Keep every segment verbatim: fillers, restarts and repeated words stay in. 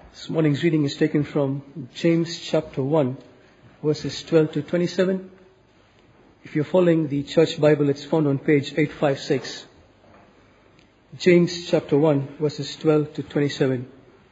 This morning's reading is taken from James chapter one, verses twelve to twenty-seven. If you're following the church Bible, it's found on page eight fifty-six. James chapter one, verses twelve to twenty-seven.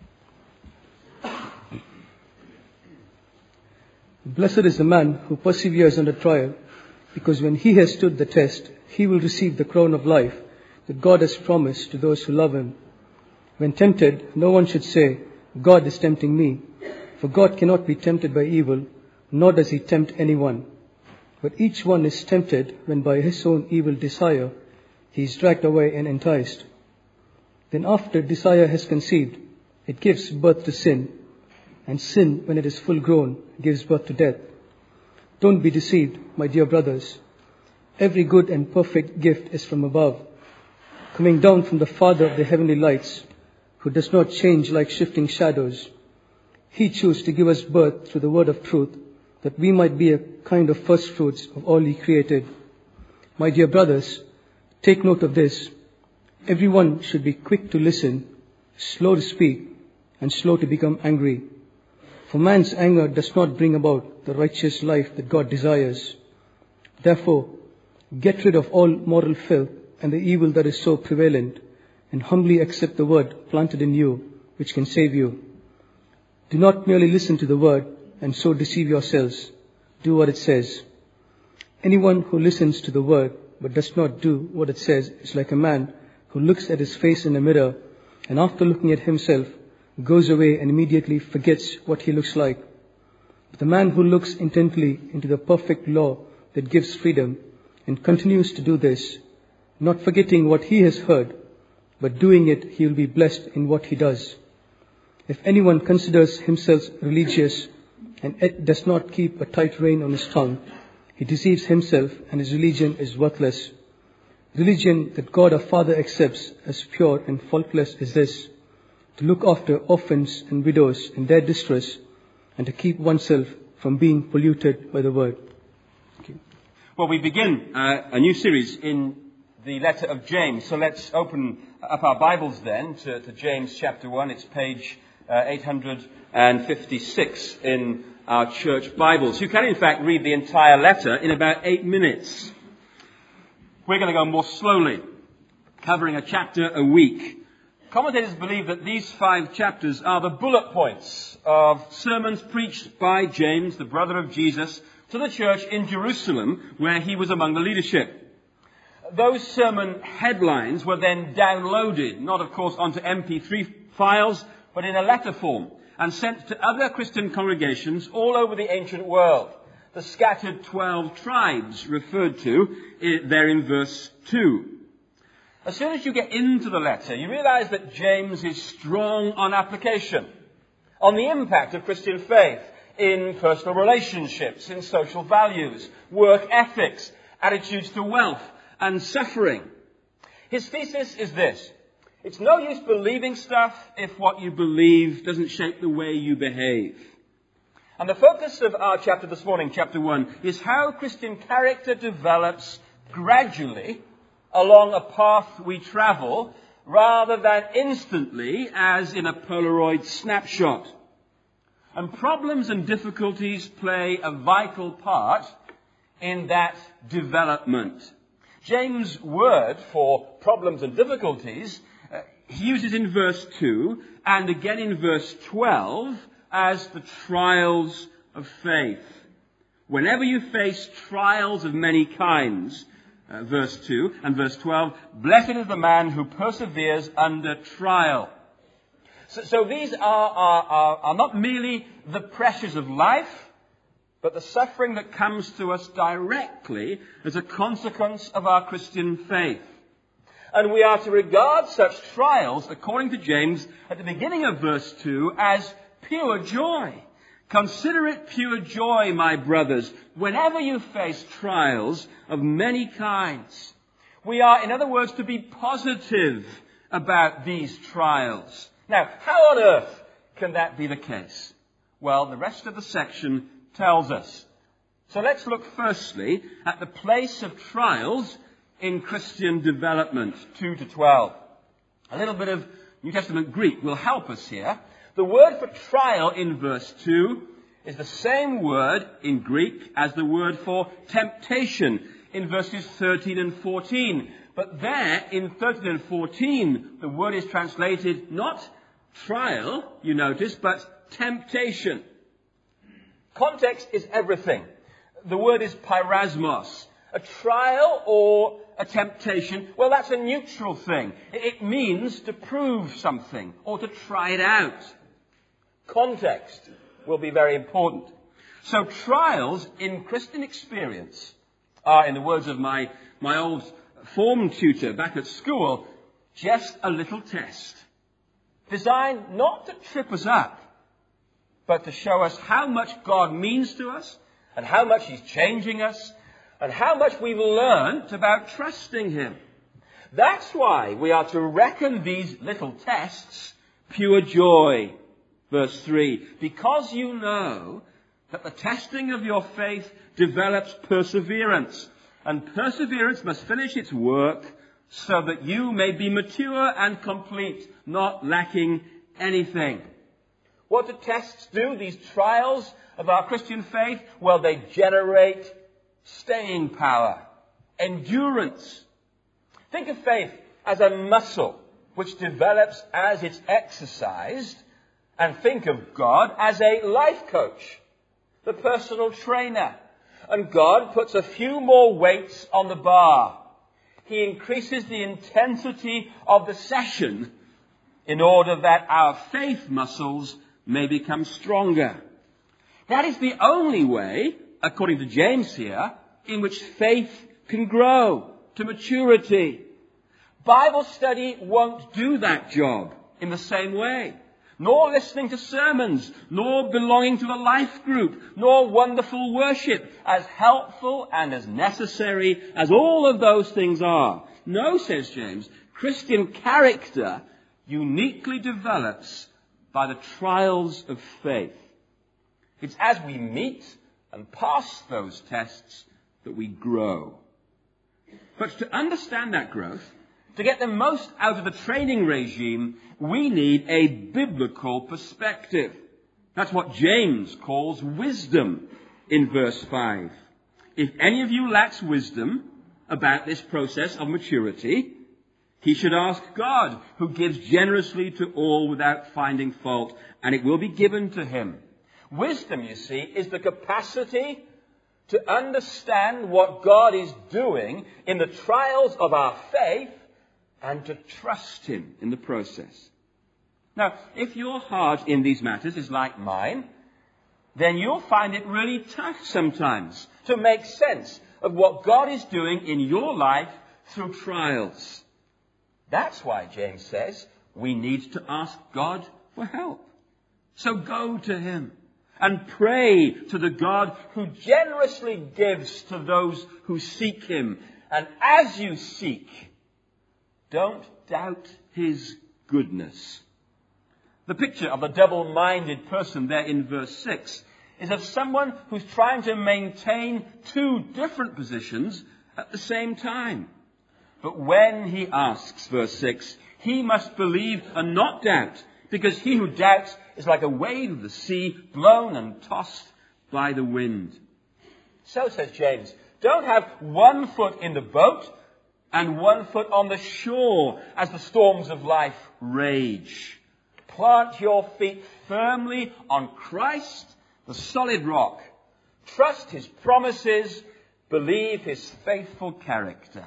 Blessed is the man who perseveres under trial, because when he has stood the test, he will receive the crown of life that God has promised to those who love him. When tempted, no one should say, God is tempting me, for God cannot be tempted by evil, nor does he tempt anyone. But each one is tempted when by his own evil desire he is dragged away and enticed. Then after desire has conceived, it gives birth to sin, and sin, when it is full grown, gives birth to death. Don't be deceived, my dear brothers. Every good and perfect gift is from above, coming down from the Father of the heavenly lights, who does not change like shifting shadows. He chose to give us birth through the word of truth, that we might be a kind of first fruits of all he created. My dear brothers, take note of this. Everyone should be quick to listen, slow to speak, and slow to become angry. For man's anger does not bring about the righteous life that God desires. Therefore, get rid of all moral filth and the evil that is so prevalent, and humbly accept the word planted in you, which can save you. Do not merely listen to the word and so deceive yourselves. Do what it says. Anyone who listens to the word but does not do what it says is like a man who looks at his face in a mirror and after looking at himself goes away and immediately forgets what he looks like. But the man who looks intently into the perfect law that gives freedom and continues to do this, not forgetting what he has heard, but doing it, he will be blessed in what he does. If anyone considers himself religious and yet does not keep a tight rein on his tongue, he deceives himself and his religion is worthless. Religion that God our Father accepts as pure and faultless is this: to look after orphans and widows in their distress and to keep oneself from being polluted by the word. Thank you. Well, we begin uh, a new series in the letter of James. So let's open up our Bibles then to, to James chapter one. It's page uh, eight fifty-six in our church Bibles. You can in fact read the entire letter in about eight minutes. We're going to go more slowly, covering a chapter a week. Commentators believe that these five chapters are the bullet points of sermons preached by James, the brother of Jesus, to the church in Jerusalem, where he was among the leadership. Those sermon headlines were then downloaded, not of course onto M P three files, but in a letter form, and sent to other Christian congregations all over the ancient world. The scattered twelve tribes referred to there in verse two. As soon as you get into the letter, you realize that James is strong on application, on the impact of Christian faith in personal relationships, in social values, work ethics, attitudes to wealth and suffering. His thesis is this: it's no use believing stuff if what you believe doesn't shape the way you behave. And the focus of our chapter this morning, chapter one, is how Christian character develops gradually along a path we travel, rather than instantly as in a Polaroid snapshot. And problems and difficulties play a vital part in that development. James' word for problems and difficulties, uh, he uses in verse two and again in verse twelve as the trials of faith. Whenever you face trials of many kinds, uh, verse two and verse twelve, blessed is the man who perseveres under trial. So, so these are, are, are, are not merely the pressures of life, but the suffering that comes to us directly as a consequence of our Christian faith. And we are to regard such trials, according to James, at the beginning of verse two, as pure joy. Consider it pure joy, my brothers, whenever you face trials of many kinds. We are, in other words, to be positive about these trials. Now, how on earth can that be the case? Well, the rest of the section tells us. So let's look firstly at the place of trials in Christian development, two to twelve. A little bit of New Testament Greek will help us here. The word for trial in verse two is the same word in Greek as the word for temptation in verses thirteen and fourteen. But there, in thirteen and fourteen, the word is translated not trial, you notice, but temptation. Context is everything. The word is pyrasmos. A trial or a temptation, well, that's a neutral thing. It means to prove something or to try it out. Context will be very important. So trials in Christian experience are, in the words of my, my old form tutor back at school, just a little test. Designed not to trip us up, but to show us how much God means to us and how much He's changing us and how much we've learned about trusting Him. That's why we are to reckon these little tests pure joy. Verse three, because you know that the testing of your faith develops perseverance, and perseverance must finish its work so that you may be mature and complete, not lacking anything. What do tests do, these trials of our Christian faith? Well, they generate staying power, endurance. Think of faith as a muscle which develops as it's exercised, and think of God as a life coach, the personal trainer. And God puts a few more weights on the bar. He increases the intensity of the session in order that our faith muscles may become stronger. That is the only way, according to James here, in which faith can grow to maturity. Bible study won't do that job in the same way. Nor listening to sermons, nor belonging to a life group, nor wonderful worship, as helpful and as necessary as all of those things are. No, says James, Christian character uniquely develops by the trials of faith. It's as we meet and pass those tests that we grow. But to understand that growth, to get the most out of the training regime, we need a biblical perspective. That's what James calls wisdom in verse five. If any of you lacks wisdom about this process of maturity, he should ask God, who gives generously to all without finding fault, and it will be given to him. Wisdom, you see, is the capacity to understand what God is doing in the trials of our faith and to trust Him in the process. Now, if your heart in these matters is like mine, then you'll find it really tough sometimes to make sense of what God is doing in your life through trials. That's why James says we need to ask God for help. So go to Him and pray to the God who generously gives to those who seek Him. And as you seek, don't doubt His goodness. The picture of the double-minded person there in verse six is of someone who's trying to maintain two different positions at the same time. But when he asks, verse six, he must believe and not doubt, because he who doubts is like a wave of the sea, blown and tossed by the wind. So, says James, don't have one foot in the boat and one foot on the shore as the storms of life rage. Plant your feet firmly on Christ, the solid rock. Trust His promises. Believe His faithful character.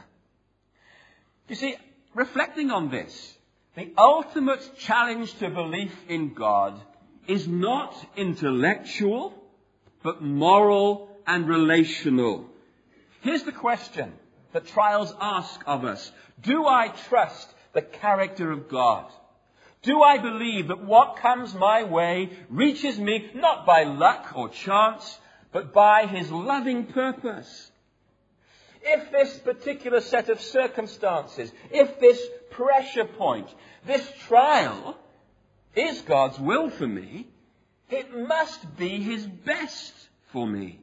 You see, reflecting on this, the ultimate challenge to belief in God is not intellectual, but moral and relational. Here's the question that trials ask of us. Do I trust the character of God? Do I believe that what comes my way reaches me not by luck or chance, but by His loving purpose? If this particular set of circumstances, if this pressure point, this trial is God's will for me, it must be His best for me.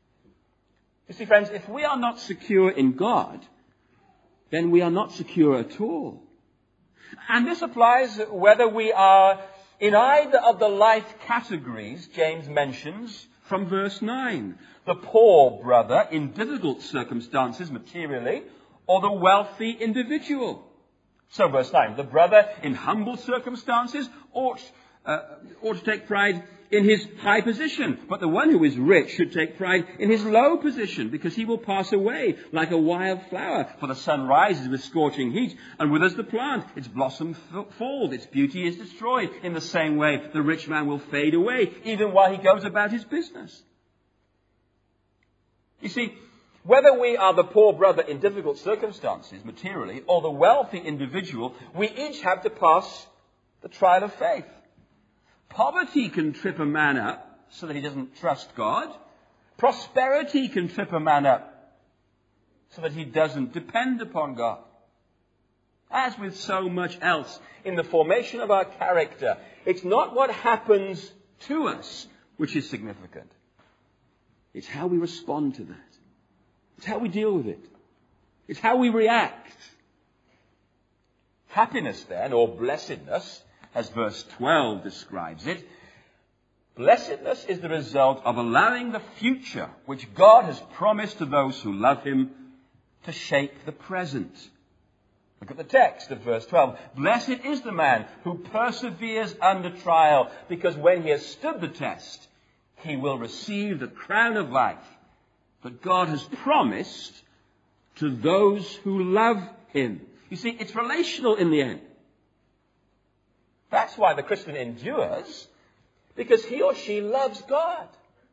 You see, friends, if we are not secure in God, then we are not secure at all. And this applies whether we are in either of the life categories James mentions from verse nine. The poor brother in difficult circumstances materially, or the wealthy individual. So verse nine, the brother in humble circumstances ought, uh, ought to take pride in his high position. But the one who is rich should take pride in his low position, because he will pass away like a wild flower. For the sun rises with scorching heat and withers the plant. Its blossom falls, its beauty is destroyed. In the same way, the rich man will fade away, even while he goes about his business. You see, whether we are the poor brother in difficult circumstances materially, or the wealthy individual, we each have to pass the trial of faith. Poverty can trip a man up so that he doesn't trust God. Prosperity can trip a man up so that he doesn't depend upon God. As with so much else in the formation of our character, it's not what happens to us which is significant. It's how we respond to that. It's how we deal with it. It's how we react. Happiness then, or blessedness, as verse twelve describes it, blessedness is the result of allowing the future, which God has promised to those who love him, to shape the present. Look at the text of verse twelve. Blessed is the man who perseveres under trial, because when he has stood the test, he will receive the crown of life that God has promised to those who love him. You see, it's relational in the end. That's why the Christian endures, because he or she loves God.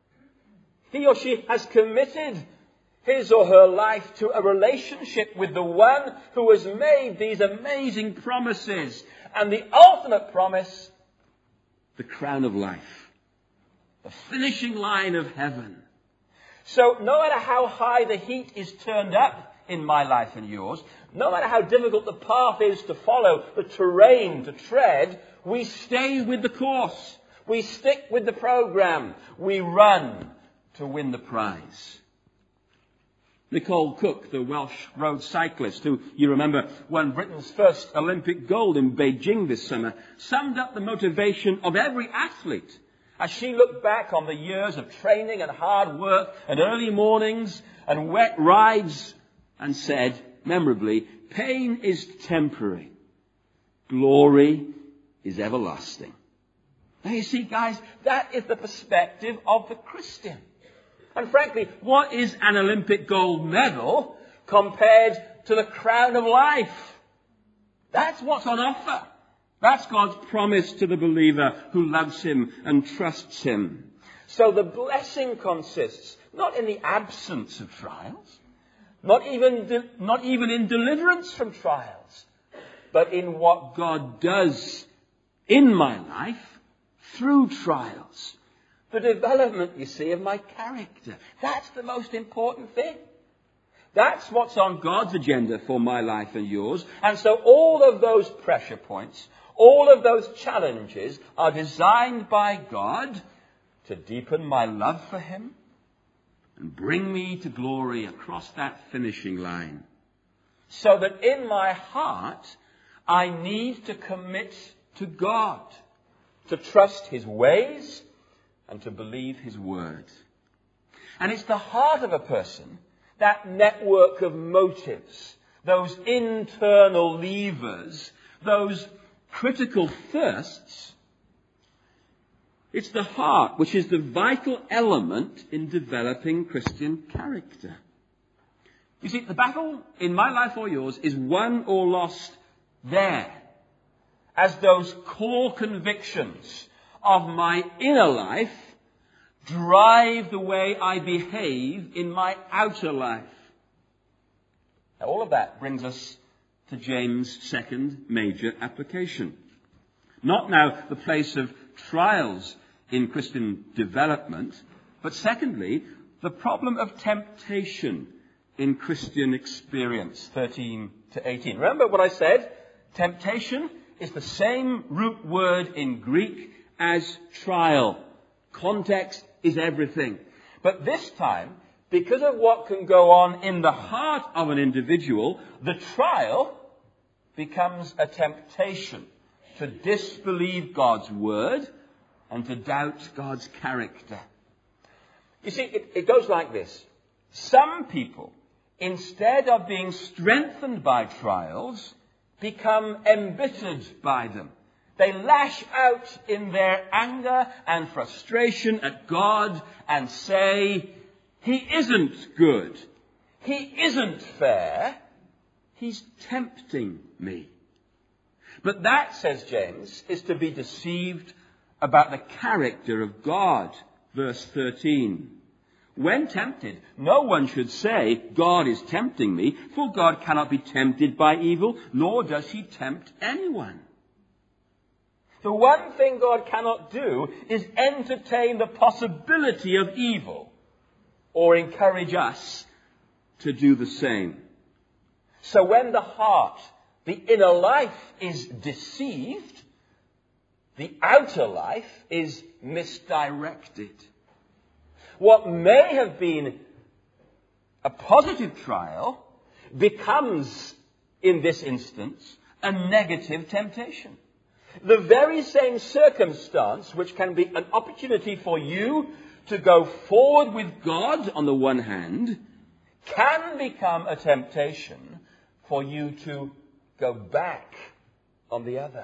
He or she has committed his or her life to a relationship with the one who has made these amazing promises. And the ultimate promise, the crown of life, the finishing line of heaven. So no matter how high the heat is turned up in my life and yours, no matter how difficult the path is to follow, the terrain to tread, we stay with the course. We stick with the program. We run to win the prize. Nicole Cook, the Welsh road cyclist, who you remember won Britain's first Olympic gold in Beijing this summer, summed up the motivation of every athlete as she looked back on the years of training and hard work and early mornings and wet rides and said, memorably, pain is temporary. Glory is everlasting. Now you see, guys, that is the perspective of the Christian. And frankly, what is an Olympic gold medal compared to the crown of life? That's what's on offer. That's God's promise to the believer who loves him and trusts him. So the blessing consists not in the absence of trials, not even, de- not even in deliverance from trials, but in what God does in my life through trials. The development, you see, of my character. That's the most important thing. That's what's on God's agenda for my life and yours. And so all of those pressure points, all of those challenges are designed by God to deepen my love for him and bring me to glory across that finishing line. So that in my heart, I need to commit to God, to trust his ways and to believe his word. And it's the heart of a person, that network of motives, those internal levers, those critical thirsts. It's the heart which is the vital element in developing Christian character. You see, the battle in my life or yours is won or lost there, as those core convictions of my inner life drive the way I behave in my outer life. Now, all of that brings us to James' second major application. Not now the place of trials in Christian development, but secondly, the problem of temptation in Christian experience, thirteen to eighteen. Remember what I said? Temptation is the same root word in Greek as trial. Context is everything. But this time, because of what can go on in the heart of an individual, the trial becomes a temptation to disbelieve God's word and to doubt God's character. You see, it, it goes like this. Some people, instead of being strengthened by trials, become embittered by them. They lash out in their anger and frustration at God and say, He isn't good. He isn't fair. He's tempting me. But that, says James, is to be deceived about the character of God. Verse thirteen. When tempted, no one should say, God is tempting me, for God cannot be tempted by evil, nor does he tempt anyone. The one thing God cannot do is entertain the possibility of evil or encourage us to do the same. So when the heart, the inner life, is deceived, the outer life is misdirected. What may have been a positive trial becomes, in this instance, a negative temptation. The very same circumstance, which can be an opportunity for you to go forward with God on the one hand, can become a temptation for you to go back on the other.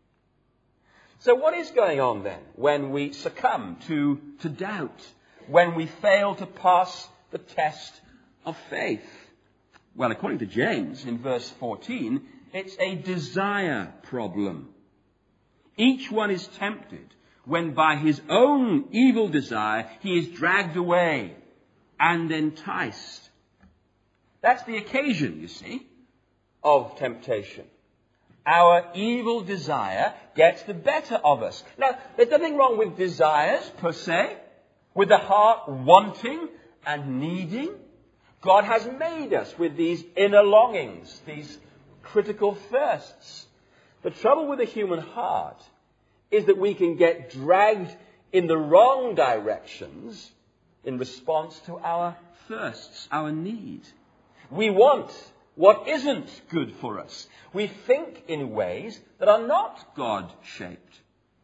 So what is going on then when we succumb to, to doubt, when we fail to pass the test of faith? Well, according to James, in verse fourteen, it's a desire problem. Each one is tempted when by his own evil desire he is dragged away and enticed. That's the occasion, you see, of temptation. Our evil desire gets the better of us. Now, there's nothing wrong with desires per se, with the heart wanting and needing. God has made us with these inner longings, these critical thirsts. The trouble with the human heart is that we can get dragged in the wrong directions in response to our thirsts, our need. We want what isn't good for us. We think in ways that are not God-shaped.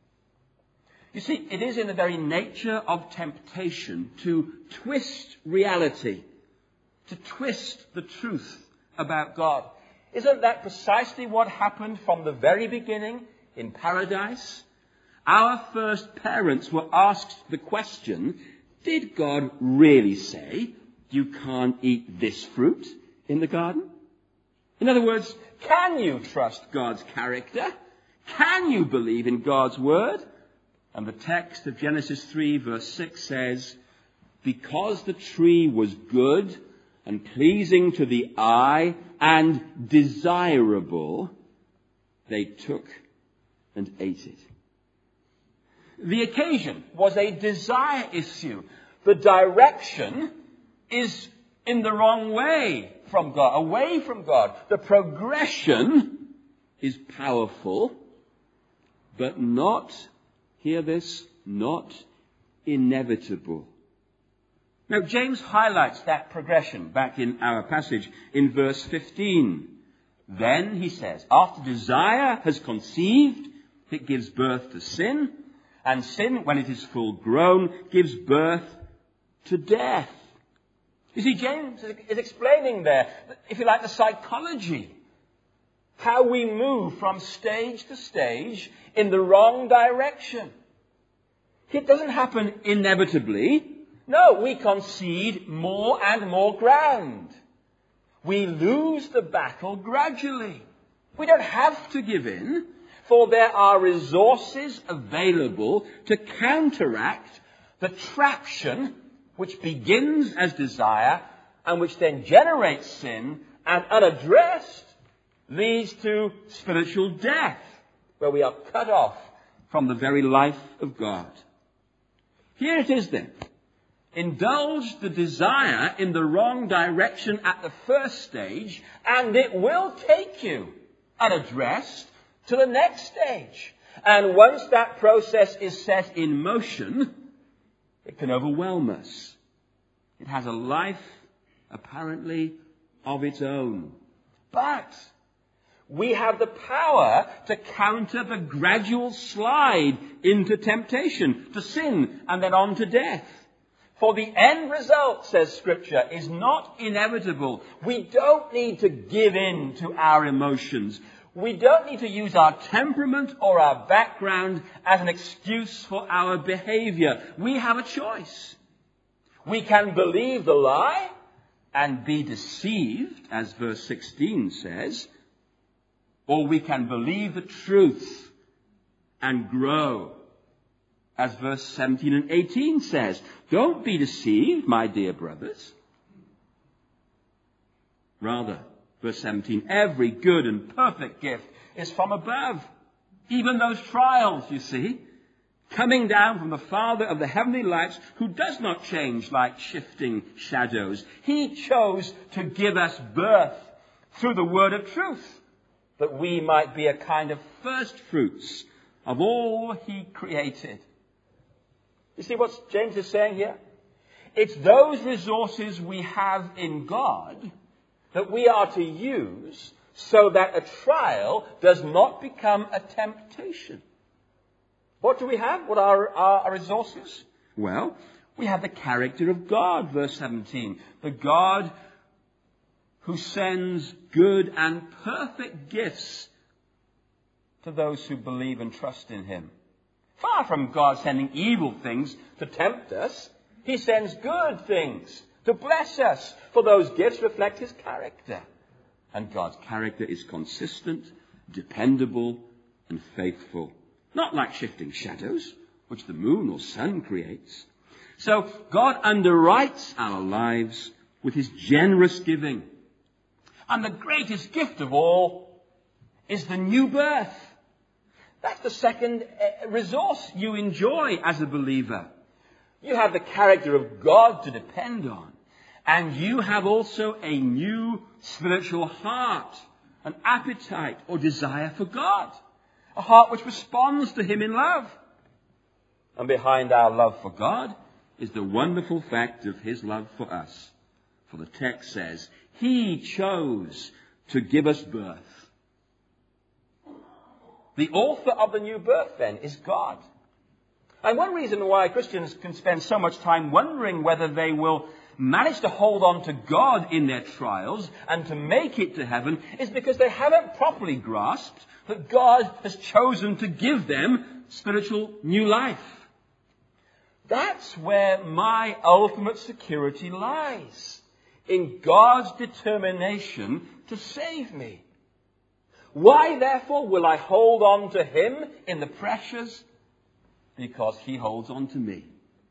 You see, it is in the very nature of temptation to twist reality, to twist the truth about God. Isn't that precisely what happened from the very beginning in paradise? Our first parents were asked the question, did God really say you can't eat this fruit in the garden? In other words, can you trust God's character? Can you believe in God's word? And the text of Genesis three verse six says, because the tree was good and pleasing to the eye and desirable, they took and ate it. The occasion was a desire issue. The direction is in the wrong way from God, away from God. The progression is powerful, but not, hear this, not inevitable. Now, James highlights that progression back in our passage in verse fifteen. Then, he says, after desire has conceived, it gives birth to sin, and sin, when it is full grown, gives birth to death. You see, James is explaining there, if you like, the psychology. How we move from stage to stage in the wrong direction. It doesn't happen inevitably. No, we concede more and more ground. We lose the battle gradually. We don't have to give in, for there are resources available to counteract the traction which begins as desire and which then generates sin and unaddressed leads to spiritual death, where we are cut off from the very life of God. Here it is then. Indulge the desire in the wrong direction at the first stage, and it will take you, unaddressed, to the next stage. And once that process is set in motion, it can overwhelm us. It has a life, apparently, of its own. But we have the power to counter the gradual slide into temptation, to sin, and then on to death. For the end result, says Scripture, is not inevitable. We don't need to give in to our emotions. We don't need to use our temperament or our background as an excuse for our behavior. We have a choice. We can believe the lie and be deceived, as verse sixteen says, or we can believe the truth and grow, as verse seventeen and eighteen says. Don't be deceived, my dear brothers. Rather, verse seventeen, every good and perfect gift is from above. Even those trials, you see, coming down from the Father of the heavenly lights, who does not change like shifting shadows. He chose to give us birth through the word of truth, that we might be a kind of first fruits of all he created. You see what James is saying here? It's those resources we have in God that we are to use so that a trial does not become a temptation. What do we have? What are our resources? Well, we have the character of God, verse seventeen. The God who sends good and perfect gifts to those who believe and trust in him. Far from God sending evil things to tempt us, he sends good things to bless us, for those gifts reflect his character. And God's character is consistent, dependable, and faithful. Not like shifting shadows, which the moon or sun creates. So God underwrites our lives with his generous giving. And the greatest gift of all is the new birth. That's the second resource you enjoy as a believer. You have the character of God to depend on. And you have also a new spiritual heart, an appetite or desire for God. A heart which responds to him in love. And behind our love for God is the wonderful fact of his love for us. For the text says, he chose to give us birth. The author of the new birth, then, is God. And one reason why Christians can spend so much time wondering whether they will manage to hold on to God in their trials and to make it to heaven is because they haven't properly grasped that God has chosen to give them spiritual new life. That's where my ultimate security lies, in God's determination to save me. Why, therefore, will I hold on to him in the pressures? Because he holds on to me.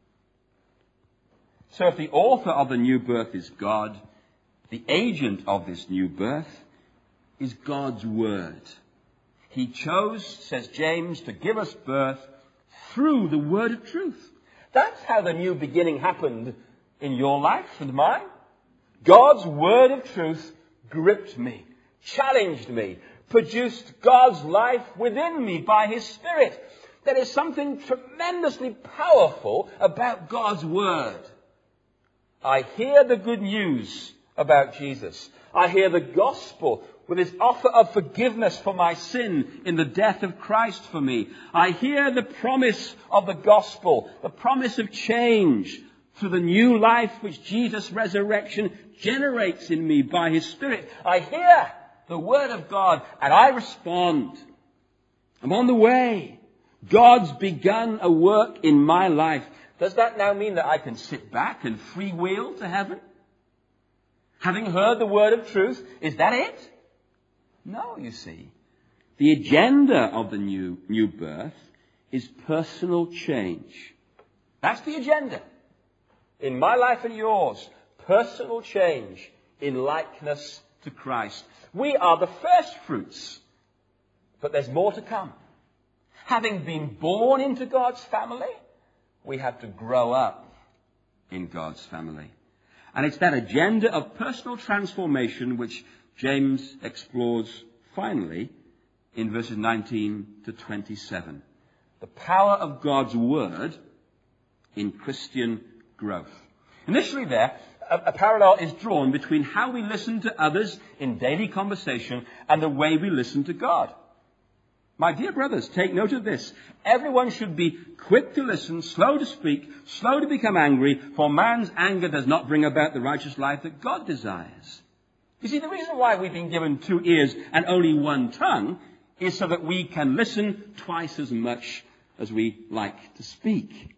So if the author of the new birth is God, the agent of this new birth is God's word. He chose, says James, to give us birth through the word of truth. That's how the new beginning happened in your life and mine. God's word of truth gripped me, challenged me, produced God's life within me by his Spirit. There is something tremendously powerful about God's word. I hear the good news about Jesus. I hear the gospel with his offer of forgiveness for my sin in the death of Christ for me. I hear the promise of the gospel, the promise of change through the new life which Jesus' resurrection generates in me by his Spirit. I hear the word of God and I respond. I'm on the way. God's begun a work in my life. Does that now mean that I can sit back and freewheel to heaven? Having heard the word of truth, is that it? No, you see. The agenda of the new, new birth is personal change. That's the agenda. In my life and yours, personal change in likeness to Christ. We are the first fruits, but there's more to come. Having been born into God's family, we have to grow up in God's family. And it's that agenda of personal transformation which James explores finally in verses nineteen to twenty-seven. The power of God's word in Christian growth. Initially there, a, a parallel is drawn between how we listen to others in daily conversation and the way we listen to God. My dear brothers, take note of this. Everyone should be quick to listen, slow to speak, slow to become angry, for man's anger does not bring about the righteous life that God desires. You see, the reason why we've been given two ears and only one tongue is so that we can listen twice as much as we like to speak.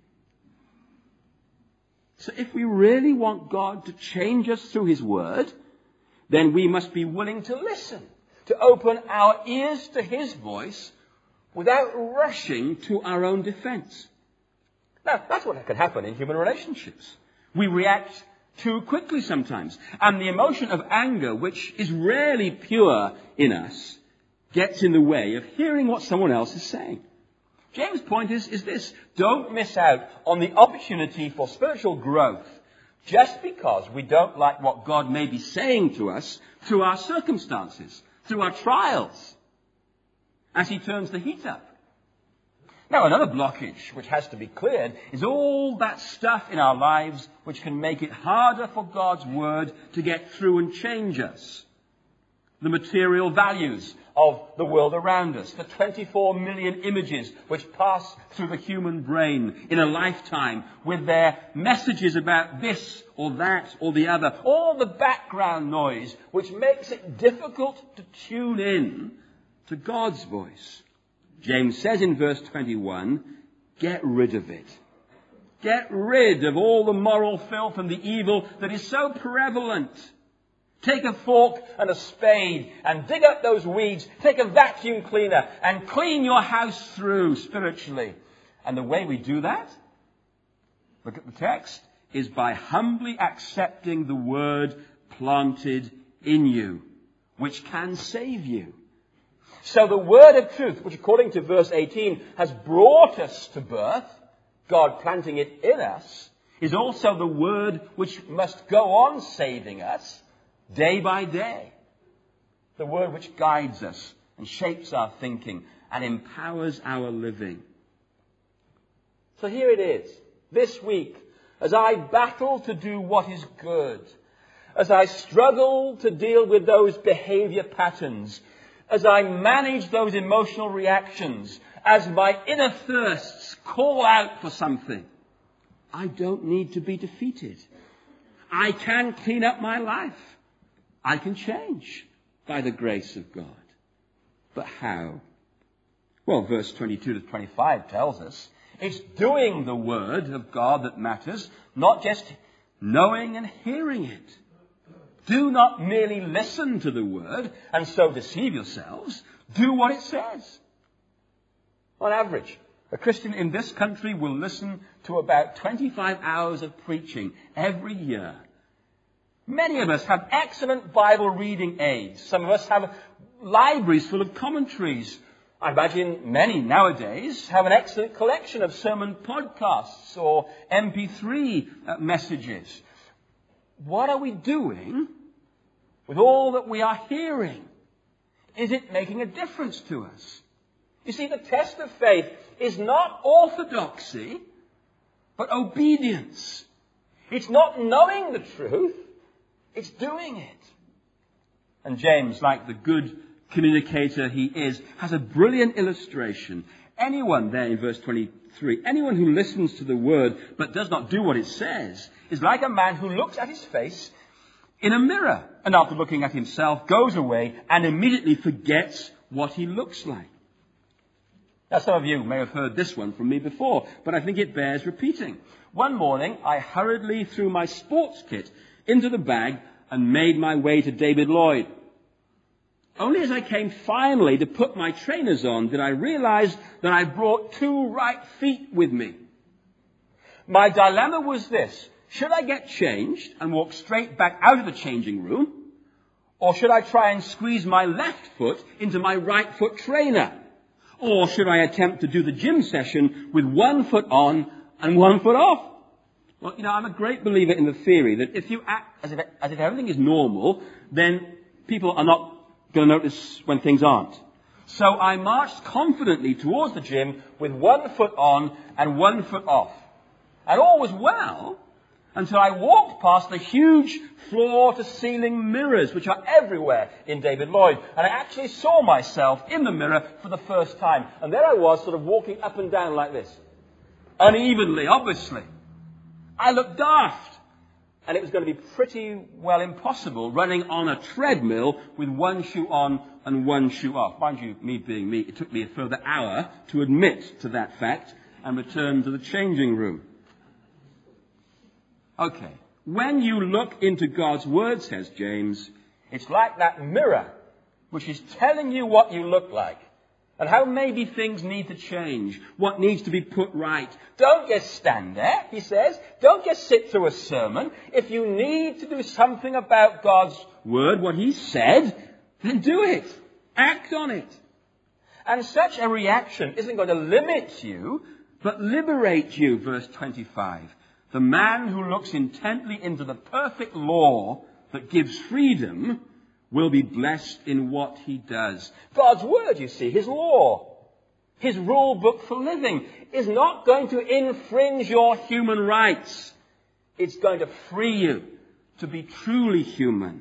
So if we really want God to change us through his word, then we must be willing to listen, to open our ears to his voice without rushing to our own defense. Now, that's what can happen in human relationships. We react too quickly sometimes. And the emotion of anger, which is rarely pure in us, gets in the way of hearing what someone else is saying. James' point is, is this: don't miss out on the opportunity for spiritual growth just because we don't like what God may be saying to us through our circumstances, through our trials, as he turns the heat up. Now, another blockage which has to be cleared is all that stuff in our lives which can make it harder for God's word to get through and change us. The material values of the world around us, the twenty-four million images which pass through the human brain in a lifetime with their messages about this or that or the other, all the background noise which makes it difficult to tune in to God's voice. James says in verse twenty-one, get rid of it. Get rid of all the moral filth and the evil that is so prevalent. Take a fork and a spade and dig up those weeds. Take a vacuum cleaner and clean your house through spiritually. And the way we do that, look at the text, is by humbly accepting the word planted in you, which can save you. So the word of truth, which according to verse eighteen has brought us to birth, God planting it in us, is also the word which must go on saving us day by day. The word which guides us and shapes our thinking and empowers our living. So here it is, this week, as I battle to do what is good, as I struggle to deal with those behavior patterns, as I manage those emotional reactions, as my inner thirsts call out for something, I don't need to be defeated. I can clean up my life. I can change by the grace of God. But how? Well, verse twenty-two to twenty-five tells us it's doing the word of God that matters, not just knowing and hearing it. Do not merely listen to the word and so deceive yourselves. Do what it says. On average, a Christian in this country will listen to about twenty-five hours of preaching every year. Many of us have excellent Bible reading aids. Some of us have libraries full of commentaries. I imagine many nowadays have an excellent collection of sermon podcasts or M P three messages. What are we doing with all that we are hearing? Is it making a difference to us? You see, the test of faith is not orthodoxy, but obedience. It's not knowing the truth, it's doing it. And James, like the good communicator he is, has a brilliant illustration. Anyone there in verse twenty-three, anyone who listens to the word but does not do what it says is like a man who looks at his face in a mirror and after looking at himself goes away and immediately forgets what he looks like. Now, some of you may have heard this one from me before, but I think it bears repeating. One morning, I hurriedly threw my sports kit into the bag and made my way to David Lloyd. Only as I came finally to put my trainers on did I realize that I brought two right feet with me. My dilemma was this: should I get changed and walk straight back out of the changing room, or should I try and squeeze my left foot into my right foot trainer? Or should I attempt to do the gym session with one foot on and one foot off? Well, you know, I'm a great believer in the theory that if you act as if, as if everything is normal, then people are not going to notice when things aren't. So I marched confidently towards the gym with one foot on and one foot off. And all was well until I walked past the huge floor-to-ceiling mirrors, which are everywhere in David Lloyd. And I actually saw myself in the mirror for the first time. And there I was, sort of walking up and down like this. Unevenly, obviously. I looked daft. And it was going to be pretty well impossible running on a treadmill with one shoe on and one shoe off. Mind you, me being me, it took me a further hour to admit to that fact and return to the changing room. Okay. When you look into God's Word, says James, it's like that mirror which is telling you what you look like and how maybe things need to change, what needs to be put right. Don't just stand there, he says. Don't just sit through a sermon. If you need to do something about God's Word, what he said, then do it. Act on it. And such a reaction isn't going to limit you, but liberate you, verse twenty-five. The man who looks intently into the perfect law that gives freedom will be blessed in what he does. God's Word, you see, his law, his rule book for living, is not going to infringe your human rights. It's going to free you to be truly human.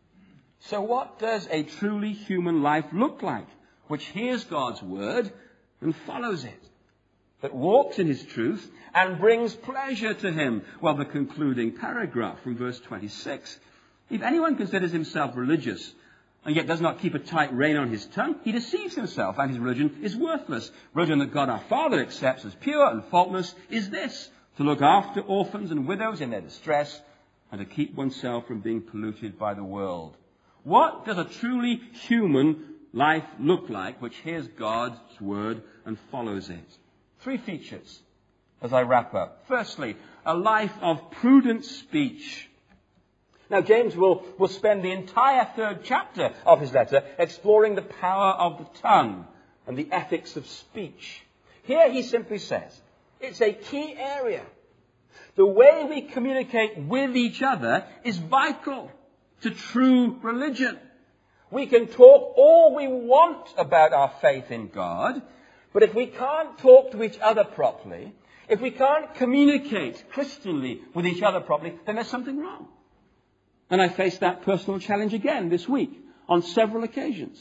So what does a truly human life look like, which hears God's Word and follows it, that walks in his truth and brings pleasure to him? Well, the concluding paragraph from verse twenty-six. If anyone considers himself religious and yet does not keep a tight rein on his tongue, he deceives himself and his religion is worthless. Religion that God our Father accepts as pure and faultless is this: to look after orphans and widows in their distress and to keep oneself from being polluted by the world. What does a truly human life look like which hears God's Word and follows it? Three features as I wrap up. Firstly, a life of prudent speech. Now, James will, will spend the entire third chapter of his letter exploring the power of the tongue and the ethics of speech. Here he simply says, it's a key area. The way we communicate with each other is vital to true religion. We can talk all we want about our faith in God, but if we can't talk to each other properly, if we can't communicate Christianly with each other properly, then there's something wrong. And I faced that personal challenge again this week on several occasions.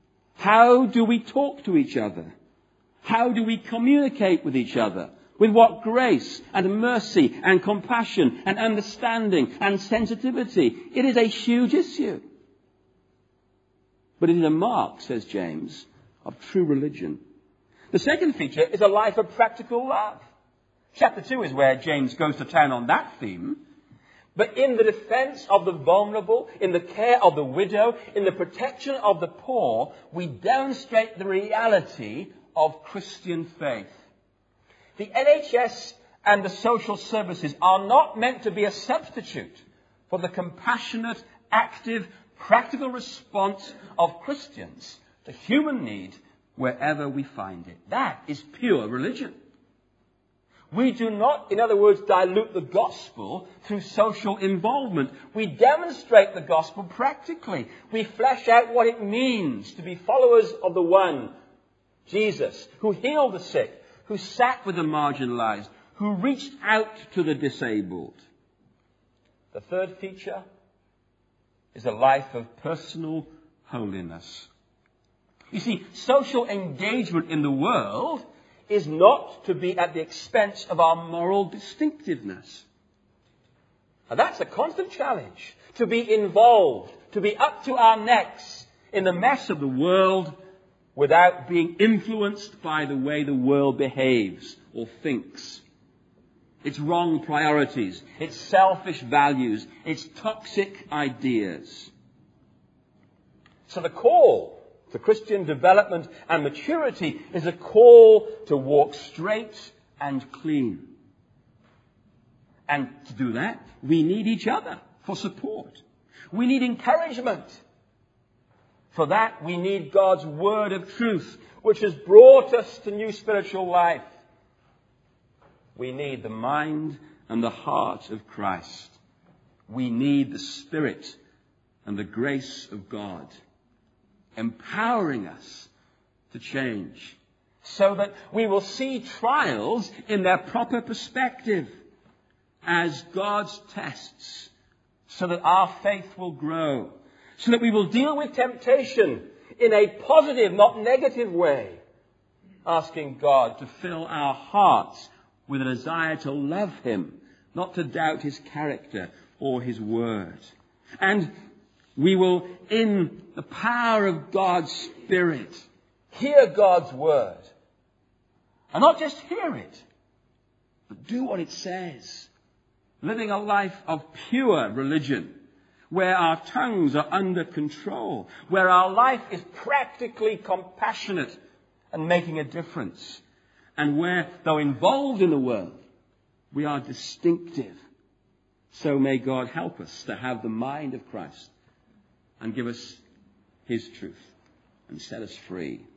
How do we talk to each other? How do we communicate with each other? With what grace and mercy and compassion and understanding and sensitivity? It is a huge issue. But it is a mark, says James, of true religion. The second feature is a life of practical love. Chapter two is where James goes to town on that theme. But in the defense of the vulnerable, in the care of the widow, in the protection of the poor, we demonstrate the reality of Christian faith. The N H S and the social services are not meant to be a substitute for the compassionate, active, practical response of Christians to human need wherever we find it. That is pure religion. We do not, in other words, dilute the gospel through social involvement. We demonstrate the gospel practically. We flesh out what it means to be followers of the one, Jesus, who healed the sick, who sat with the marginalized, who reached out to the disabled. The third feature is a life of personal holiness. You see, social engagement in the world is not to be at the expense of our moral distinctiveness. And that's a constant challenge, to be involved, to be up to our necks in the mess of the world without being influenced by the way the world behaves or thinks. Its wrong priorities, its selfish values, its toxic ideas. So the call to Christian development and maturity is a call to walk straight and clean. And to do that, we need each other for support. We need encouragement. For that, we need God's word of truth, which has brought us to new spiritual life. We need the mind and the heart of Christ. We need the Spirit and the grace of God, empowering us to change so that we will see trials in their proper perspective as God's tests so that our faith will grow, so that we will deal with temptation in a positive, not negative way, asking God to fill our hearts with a desire to love him, not to doubt his character or his word. And we will, in the power of God's Spirit, hear God's word. And not just hear it, but do what it says. Living a life of pure religion, where our tongues are under control, where our life is practically compassionate and making a difference, and where, though involved in the world, we are distinctive. So may God help us to have the mind of Christ and give us his truth and set us free.